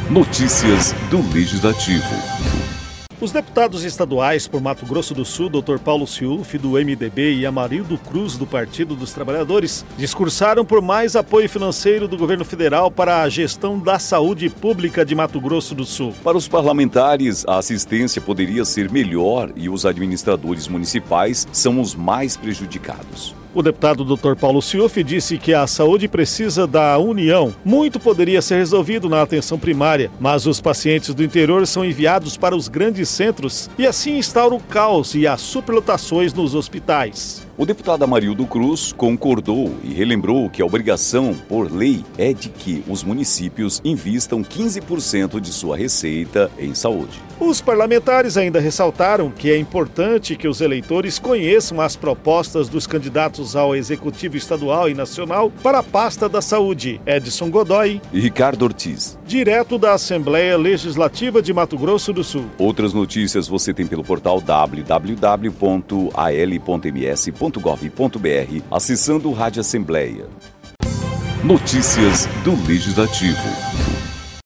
Notícias do Legislativo. Os deputados estaduais por Mato Grosso do Sul, Dr. Paulo Ciuf, do MDB, e Amarildo Cruz, do Partido dos Trabalhadores, discursaram por mais apoio financeiro do governo federal para a gestão da saúde pública de Mato Grosso do Sul. Para os parlamentares, a assistência poderia ser melhor e os administradores municipais são os mais prejudicados. O deputado Dr. Paulo Ciuf disse que a saúde precisa da união. Muito poderia ser resolvido na atenção primária, mas os pacientes do interior são enviados para os grandes centros e assim instaura o caos e as superlotações nos hospitais. O deputado Amarildo Cruz concordou e relembrou que a obrigação, por lei, é de que os municípios invistam 15% de sua receita em saúde. Os parlamentares ainda ressaltaram que é importante que os eleitores conheçam as propostas dos candidatos ao Executivo Estadual e Nacional para a pasta da saúde. Edson Godoy e Ricardo Ortiz, direto da Assembleia Legislativa de Mato Grosso do Sul. Outras notícias você tem pelo portal www.al.ms.gov.br, acessando o Rádio Assembleia. Notícias do Legislativo.